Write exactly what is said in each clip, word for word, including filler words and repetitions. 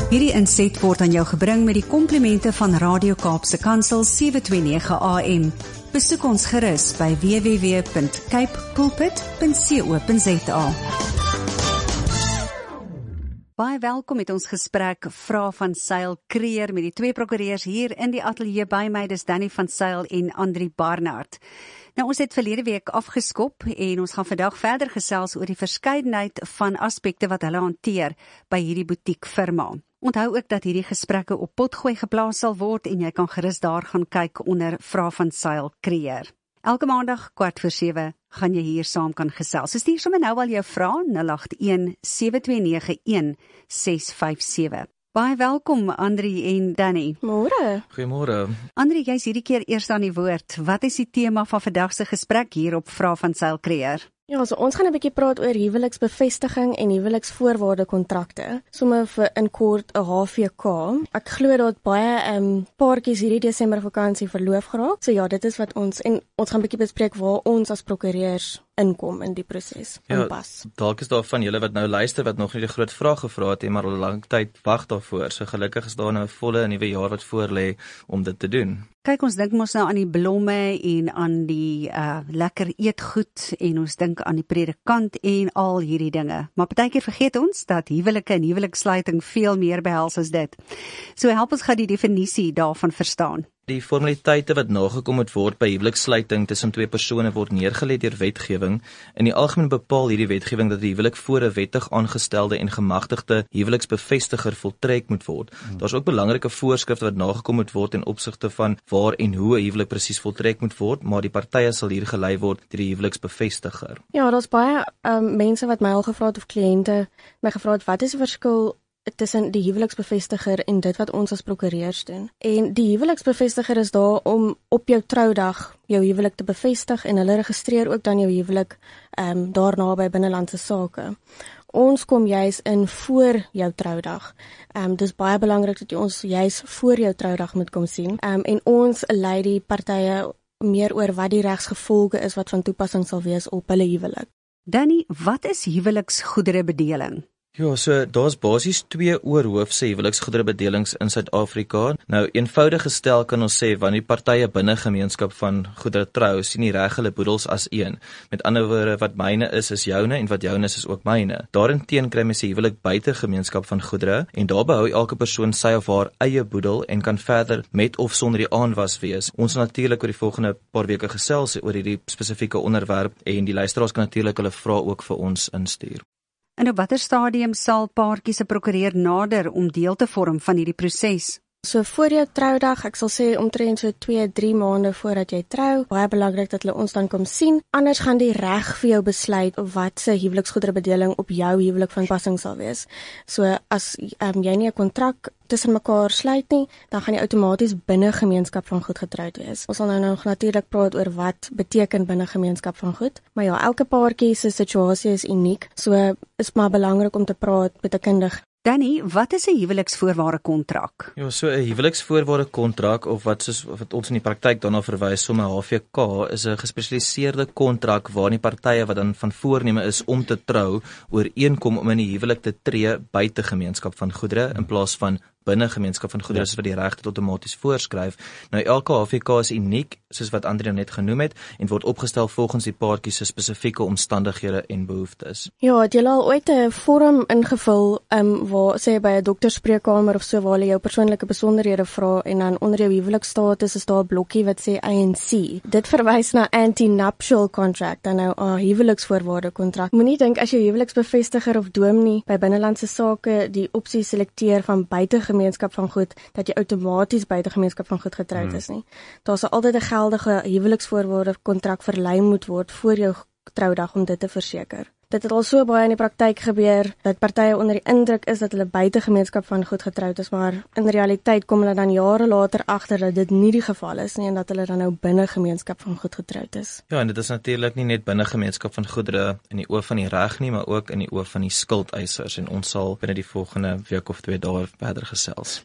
Hierdie inset word aan jou gebring met die komplimente van Radio Kaapse Kansel sewe twee nege A M. Besoek ons gerus by w w w punt cape pulpit punt co punt za. Baie welkom met ons gesprek Vrae van Zyl Creer met die twee prokureurs hier in die ateljee by my, dis Danny van Zyl en Andri Barnard. Nou, ons het verlede week afgeskop en ons gaan vandag verder gesels oor die verskeidenheid van aspekte wat hulle hanteer by hierdie butiekfirma. Onthou ook dat hierdie gesprekke op Potgooi geplaas sal word en jy kan gerus daar gaan kyk onder Vrae van Zyl Creer. Elke maandag kwart voor sewe gaan jy hier saam kan gesels. So stuur sommer nou al jou vrae nul agt een sewe twee nege een ses vyf sewe. Baie welkom Andri en Danny. Môre. Goeiemôre. Andri, jy's hierdie keer eers aan die woord. Wat is die tema van vandag se gesprek hier op Vrae van Zyl Creer? Ja, so ons gaan 'n bietjie praat oor huweliksbevestiging en huweliksvoorwaarde kontrakte. Somme vir in kort 'n H V K. Ek glo dat baie ehm um, paartjies hierdie Desember vakansie verloof geraak. So ja, dit is wat ons en ons gaan 'n bietjie bespreek waar ons as prokureurs inkom in die proses. Ja, inpas. dalk is daar van julle wat nou luister wat nog nie die groot vraag gevra het, maar al 'n lang tyd wag daarvoor. So gelukkig is daar nou 'n volle nuwe jaar wat voor lê om dit te doen. Kyk, ons dink mos nou aan die blomme en aan die uh, lekker eetgoed en ons dink aan die predikant en al hierdie dinge. Maar partykeer vergeet ons dat huwelike en huwelikssluiting veel meer behels as dit. So help ons gou die definisie daarvan verstaan. Die formaliteite wat nagekom moet word by huwelikssluiting tussen twee persone word neergelê deur wetgewing. In die algemeen bepaal hierdie wetgewing dat die huwelik voor 'n wettig aangestelde en gemagtigde huweliksbevestiger voltrek moet word. Hmm. Daar's ook belangrike voorskrifte wat nagekom moet word in opsigte van waar en hoe 'n huwelik presies voltrek moet word, maar die partye sal hier gelei word deur die huweliksbevestiger. Ja, daar's baie um, mense wat my al gevra het of kliënte my gevra het wat is die verskil tussen die huweliksbevestiger en dit wat ons as prokureurs doen. En die huweliksbevestiger is daar om op jou troudag jou huwelik te bevestig en hulle registreer ook dan jou huwelik um, daarna by binnelandse sake. Ons kom juis in voor jou troudag. Um, dis baie belangrik dat jy ons juis voor jou troudag moet kom sien. Um, en ons lei die partye meer oor wat die regsgevolge is wat van toepassing sal wees op hulle huwelik. Danny, wat is huweliksgoederebedeling? Ja, so daar's basies twee oorhoofse huweliksgoederebedelings in Suid-Afrika. Nou, eenvoudig gestel kan ons sê wanneer die partye binne gemeenskap van goedere trou, sien die reg hulle boedels as een. Met ander woorde, wat myne is, is joune en wat joune is, is ook myne. Daarenteen kry mens 'n huwelik buite gemeenskap van goedere en daar behou elke persoon sy of haar eie boedel en kan verder met of sonder die aanwas wees. Ons sal natuurlik oor die volgende paar weke gesels oor hierdie spesifieke onderwerp en die luisteraars kan natuurlik hulle vrae ook vir ons instuur. En op watter stadium sal paartjies se prokureur nader om deel te vorm van hierdie proses? So voor jou troudag, ek sal sê omtrent so twee, drie maande voordat jy trou, baie belangrik dat hulle ons dan kom sien. Anders gaan die reg vir jou besluit wat se huweliksgoederebedeling op jou huwelik van passing sal wees. So as um, jy nie 'n kontrak tussen mekaar sluit nie, dan gaan jy outomaties binne gemeenskap van goed getroud wees. Ons sal nou nog natuurlik praat oor wat beteken binne gemeenskap van goed, maar ja, elke paartjie se situasie is uniek, so is maar belangrik om te praat met 'n kundige. Danny, wat is 'n huweliksvoorwaarde kontrak? Ja, so 'n huweliksvoorwaarde kontrak of wat soos wat ons in die praktyk daarna verwys, sommer H V K, is 'n gespesialiseerde kontrak waarin die partye wat dan van voorneme is om te trou, ooreenkom om in die huwelik te tree buite gemeenskap van goedere in plaas van binne gemeenskap van goedere, ja, wat die reg dit outomaties voorskryf. Nou elke H V K is uniek, soos wat Andri net genoem het, en word opgestel volgens die paartjie se spesifieke omstandighede en behoeftes. Ja, het jy al ooit 'n vorm ingevul, um, waar sê by 'n dokterspreekkamer of so waar hulle jou persoonlike besonderhede vra en dan onder jou huwelikstatus is daar 'n blokkie wat sê A N C. Dit verwys na anti-nuptial contract, dan nou 'n huweliksvoorwaarde kontrak. Moenie dink as jou huweliksbevestiger of dominee by binnelandse sake die opsie selekteer van buite gemeenskap van goed, dat jy outomaties buite gemeenskap van goed getroud is nie. Daar sal altyd 'n geldige huweliksvoorwaarde kontrak verlei moet word voor jou troudag om dit te verseker. Dit het al so baie in die praktyk gebeur, dat partye onder die indruk is dat hulle buite gemeenskap van goed getroud is, maar in realiteit kom hulle dan jare later agter dat dit nie die geval is nie, en dat hulle dan nou binne gemeenskap van goed getroud is. Ja, en dit is natuurlik nie net binne gemeenskap van goedere in die oë van die reg nie, maar ook in die oë van die skuldeisers, en ons sal binne die volgende week of twee daar verder gesels.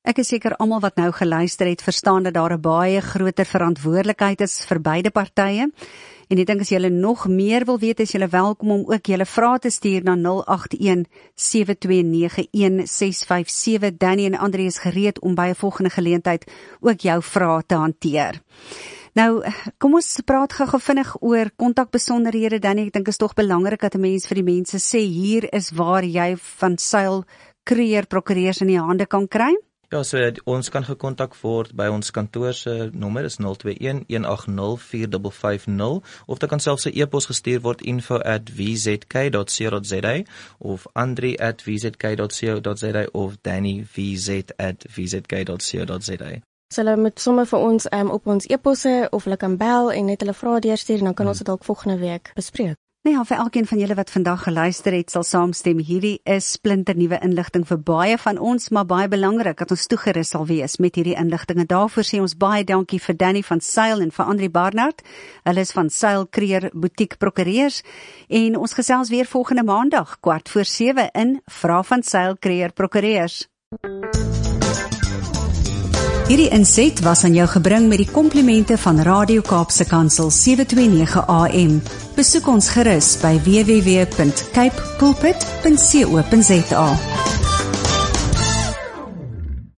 Ek is seker almal wat nou geluister het, verstaan dat daar 'n baie groter verantwoordelikheid is vir beide partye. En ek dink as julle nog meer wil weet, is julle welkom om ook julle vrae te stuur na nul agt een sewe twee nege een ses vyf sewe. Danny en Andri is gereed om by 'n volgende geleentheid ook jou vrae te hanteer. Nou, kom ons praat gou vinnig oor kontakbesonderhede. Danny, ek dink is tog belangrik dat 'n mens vir die mense sê, hier is waar jy Van Zyl Creer prokureurs in die hande kan kry. Ja, so ons kan gekontak word by ons kantoor se nommer is nul twee een een agt nul vier vyf vyf nul of dit kan selfs 'n e-pos gestuur word info at v z k dot co dot z a of andri at v z k dot co dot z a of danny v z at v z k dot co dot z a. So hulle moet sommer vir ons um, op ons e-posse of hulle kan bel en net hulle vrae deurstuur en dan kan hmm. ons dit dalk volgende week bespreek. Nou ja, vir elkeen van julle wat vandag geluister het, sal saamstem, hierdie is splinternuwe inligting vir baie van ons, maar baie belangrik dat ons toegerus sal wees met hierdie inligting. En daarvoor sê ons baie dankie vir Danny van Zyl en vir Andri Barnard. Hulle is van Zyl Creer Boutique Prokureurs en ons gesels weer volgende maandag, kwart voor sewe in Vra van Zyl Creer Prokureurs. Hierdie inset was aan jou gebring met die komplimente van Radio Kaapse Kansel sewe twee nege A M. Besoek ons gerus by w w w punt cape pulpit punt co punt za.